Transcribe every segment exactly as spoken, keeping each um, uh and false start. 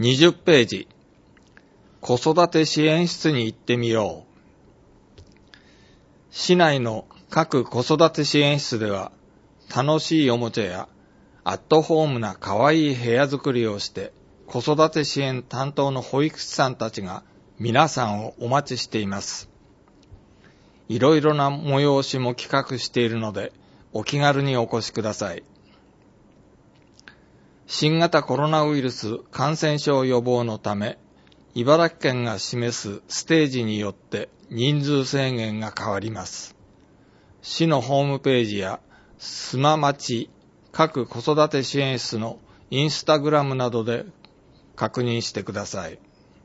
にじゅっページ、子育て支援室に行ってみよう。市内の各子育て支援室では、楽しいおもちゃやアットホームな可愛い部屋作りをして、子育て支援担当の保育士さんたちが皆さんをお待ちしています。いろいろな催しも企画しているので、お気軽にお越しください。新型コロナウイルス感染症予防のため、茨城県が示すステージによって人数制限が変わります。市のホームページやスマ町各子育て支援室のインスタグラムなどで確認してください。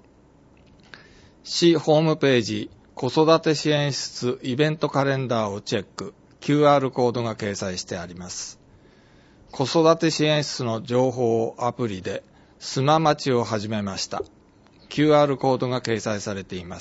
市ホームページ子育て支援室イベントカレンダーをチェック、キューアール コードが掲載してあります。子育て支援室の情報をアプリでスマ町を始めました。キューアール コードが掲載されています。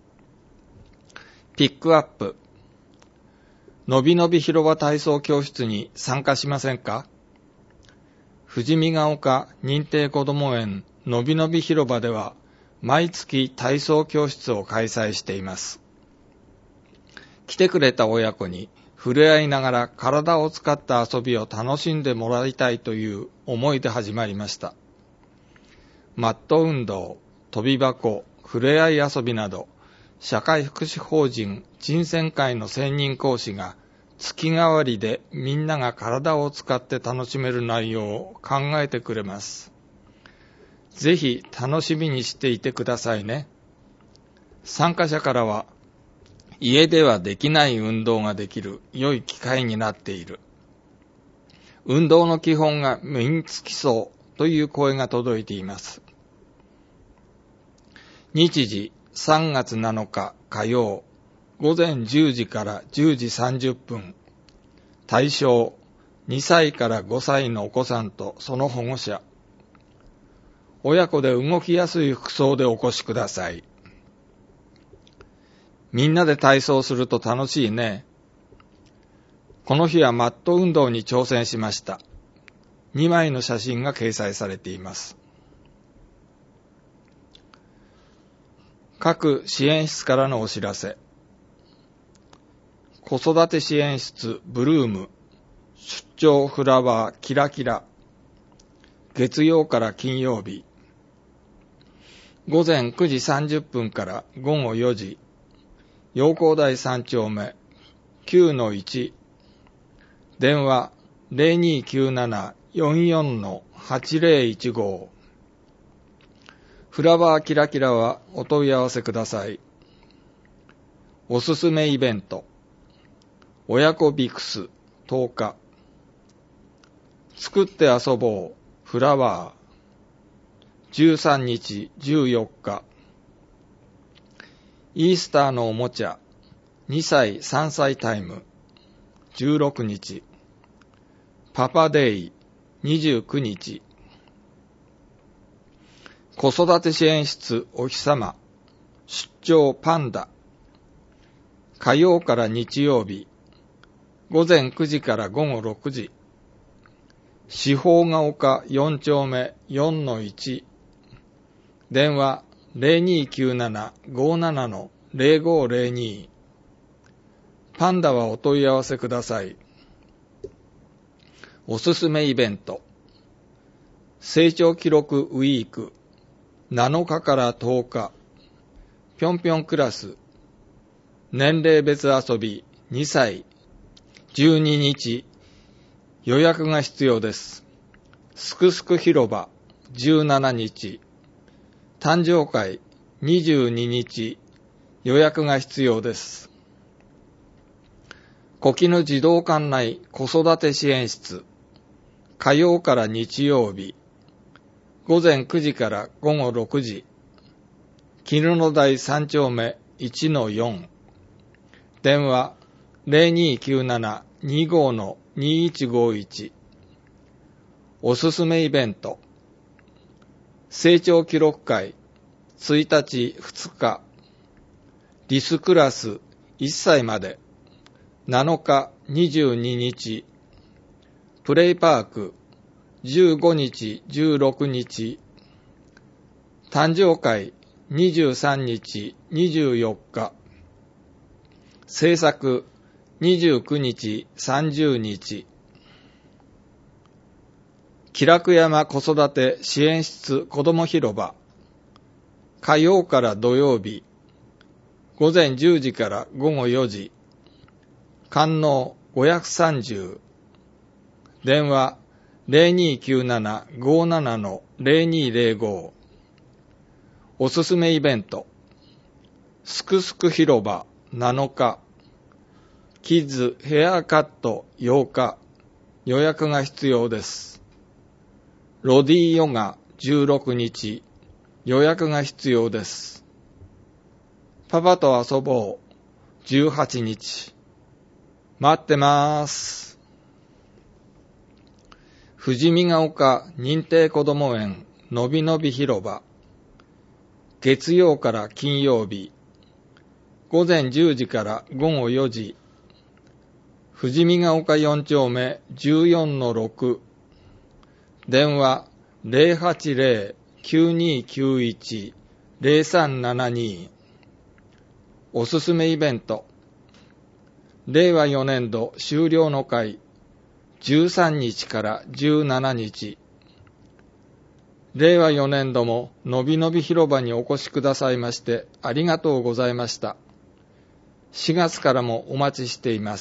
ピックアップ。のびのび広場体操教室に参加しませんか？富士見ヶ丘認定こども園のびのび広場では毎月体操教室を開催しています。来てくれた親子に触れ合いながら体を使った遊びを楽しんでもらいたいという思いで始まりました。マット運動、飛び箱、触れ合い遊びなど、社会福祉法人人選会の専任講師が月替わりでみんなが体を使って楽しめる内容を考えてくれます。ぜひ楽しみにしていてくださいね。参加者からは、家ではできない運動ができる良い機会になっている。運動の基本が身につきそうという声が届いています。日時さんがつなのか火曜、午前じゅうじからじゅうじさんじゅっぷん。対象、にさいからごさいのお子さんとその保護者。親子で動きやすい服装でお越しください。みんなで体操すると楽しいね。この日はマット運動に挑戦しました。にまいの写真が掲載されています。各支援室からのお知らせ。子育て支援室ブルーム出張フラワーキラキラ月曜から金曜日午前くじさんじゅっぷんからごごよじ陽光台さん丁目 きゅうのいち 電話 ゼロにきゅうなな よんよん はちゼロいちご フラワーキラキラはお問い合わせください。おすすめイベント親子ビクスとおか作って遊ぼうフラワーじゅうさんにちじゅうよっかイースターのおもちゃにさいさんさいタイムじゅうろくにちパパデイにじゅうくにち子育て支援室お日様出張パンダ火曜から日曜日午前くじからごごろくじ四方ヶ丘よん丁目 よんのいち 電話 ゼロにきゅうなな ごなな ゼロごゼロに パンダはお問い合わせください。おすすめイベント成長記録ウィークなのかからとおかぴょんぴょんクラス年齢別遊びにさいじゅうににち予約が必要です。すくすく広場じゅうしちにち誕生会にじゅうににち予約が必要です。小絹児童館内子育て支援室火曜から日曜日午前くじからごごろくじ絹の台さん丁目 いちのよん 電話 ゼロにきゅうなな にご にいちごいち おすすめイベント成長記録会いちにちふつかリスクラスいっさいまでなのかにじゅうににちプレイパークじゅうごにちじゅうろくにち誕生会にじゅうさんにち、にじゅうよっか、制作にじゅうくにち、さんじゅうにち、喜楽山子育て支援室子ども広場、火曜から土曜日、ごぜんじゅうじからごごよじ、観音ごひゃくさんじゅう、電話 ゼロにーきゅうなな ごーなな ゼロにーゼロご、おすすめイベント、すくすく広場なのか、キッズヘアカットようか、予約が必要です。ロディヨガじゅうろくにち、予約が必要です。パパと遊ぼうじゅうはちにち、待ってまーす。富士見ヶ丘認定こども園のびのび広場、月曜から金曜日、ごぜんじゅうじからごごよじ、富士見ヶ丘よんちょうめ じゅうよんのろく、電話 ゼロはちゼロ きゅうにーきゅういち ゼロさんななに、おすすめイベント、れいわよねんど終了の会じゅうさんにちからじゅうしちにち、れいわよねんどものびのび広場にお越しくださいましてありがとうございました。しがつからもお待ちしています。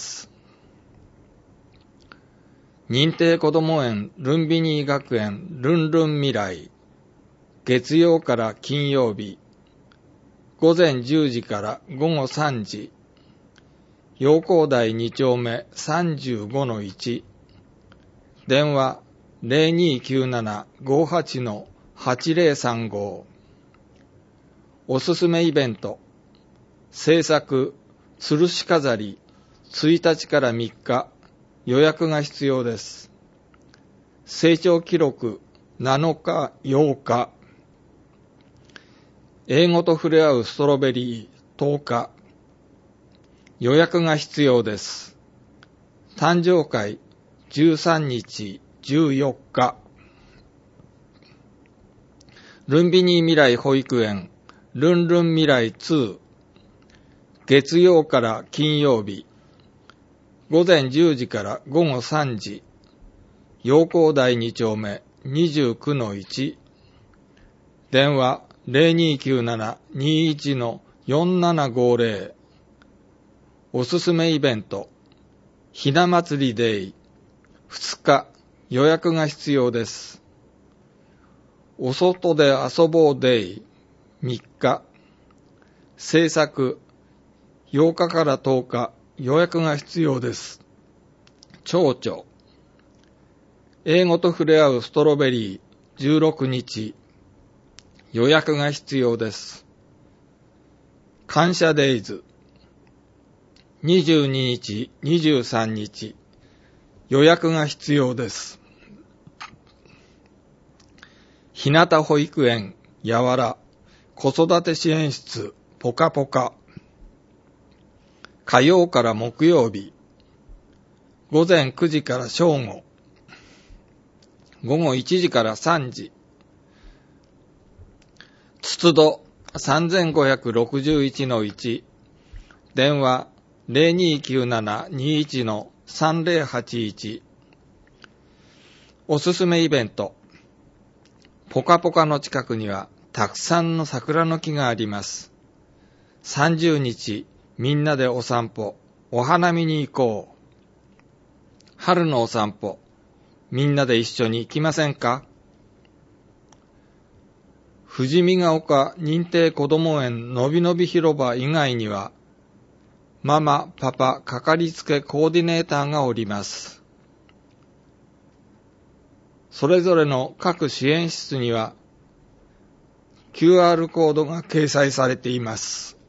認定こども園ルンビニー学園ルンルン未来、月曜から金曜日、ごぜんじゅうじからごごさんじ、陽光台にちょうめ さんじゅうごのいち、電話 ゼロにーきゅうなな ごーはち はちゼロさんご、おすすめイベント、制作吊るし飾りついたちからみっか、予約が必要です。成長記録なのかようか、英語と触れ合うストロベリーとおか、予約が必要です。誕生会じゅうさんにち、じゅうよっか、ルンビニー未来保育園ルンルン未来に、月曜から金曜日、ごぜんじゅうじからごごさんじ、陽光台にちょうめにじゅうきゅうのいち、電話 ゼロにーきゅうなな にーいち よんななごゼロ、おすすめイベント、ひな祭りデイふつか、予約が必要です。お外で遊ぼうデイみっか、制作ようかからとおか、予約が必要です。蝶々、英語と触れ合うストロベリーじゅうろくにち、予約が必要です。感謝デイズにじゅうににち、にじゅうさんにち、予約が必要です。ひなた保育園やわら子育て支援室ぽかぽか、火曜から木曜日、ごぜんくじから正午、ごごいちじからさんじ、つつど さんぜんごひゃくろくじゅういちのいち、電話 ゼロにーきゅうなな にーいち さんゼロはちいち、おすすめイベント、ポカポカの近くにはたくさんの桜の木があります。さんじゅうにちみんなでお散歩、お花見に行こう。春のお散歩、みんなで一緒に行きませんか？富士見ヶ丘認定こども園のびのび広場以外には、ママ、パパ、かかりつけコーディネーターがおります。それぞれの各支援室には キューアール コードが掲載されています。